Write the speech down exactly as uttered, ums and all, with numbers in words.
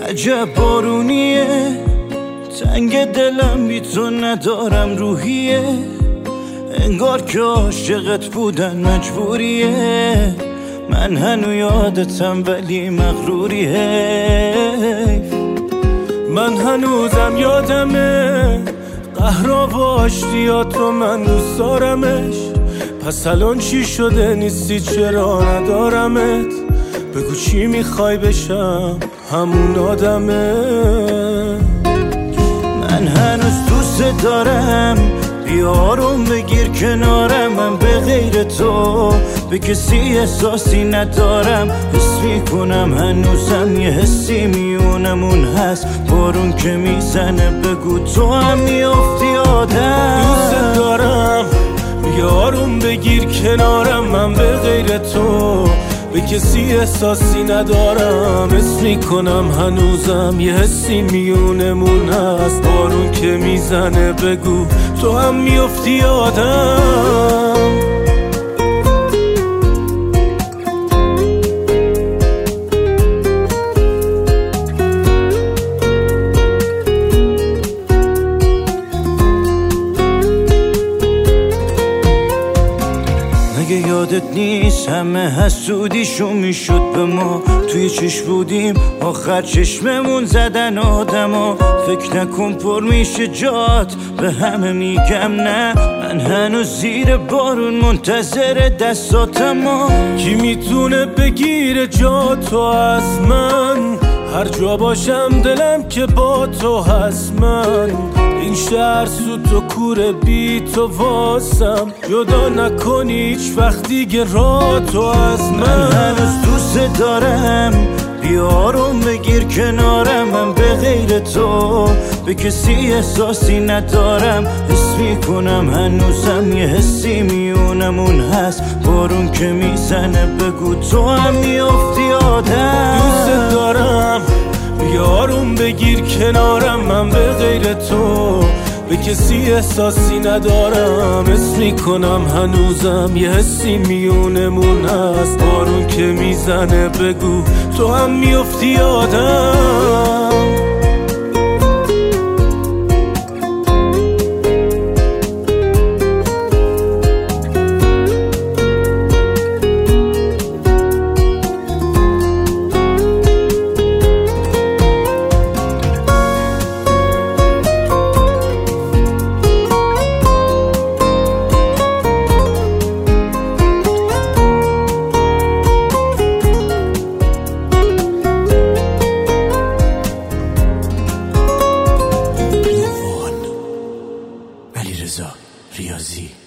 عجب بارونیه، تنگ دلم بی تو ندارم روحیه، انگار که عاشقت بودن مجبوریه، من هنو یادتم ولی مغروریه. من هنوزم یادمه قهرا و آشتیات رو، من دوست دارمش، پس الان چی شده نیستی چرا ندارمت؟ بگو چی میخوای بشم همون آدمه. من هنوز دوست دارم، بیارم بگیر کنارم، من به غیر تو به کسی احساسی ندارم، حس میکنم هنوزم یه حسی میونمون هست، بارون که میزنه بگو تو هم میافتی آدم. دوست دارم بیارم بگیر کنارم، من به غیر تو به کسی احساسی ندارم، حس میکنم هنوزم یه حسی میونمون هست، بارون که میزنه بگو تو هم میافتی آدم. اگه یادت نیست همه حسودیشون میشد به ما، توی چشم بودیم آخر چشممون زدن آدما، فکر نکن پر میشه جات به همه میگم نه، من هنوز زیر بارون منتظر دستاتم. کی میتونه بگیره جا تو از من؟ هر جا باشم دلم که با تو هست، من این شهر سوت و کوره بی تو واسم، جدا نکنی هیچ وقت دیگه را تو از من. من هنوز دوست دارم، بیارم بگیر کنارم، من به غیر تو به کسی احساسی ندارم، حس میکنم هنوزم یه حسی میونمون هست، بارون که میزنه بگو تو هم میافتی آدم. دوست دارم بیارم بگیر کنارم، من به غیر تو به کسی احساسی ندارم، حس میکنم هنوزم یه حسی میونمون هست، بارون که میزنه بگو تو هم میافتی آدم. علیرضا ریاضی.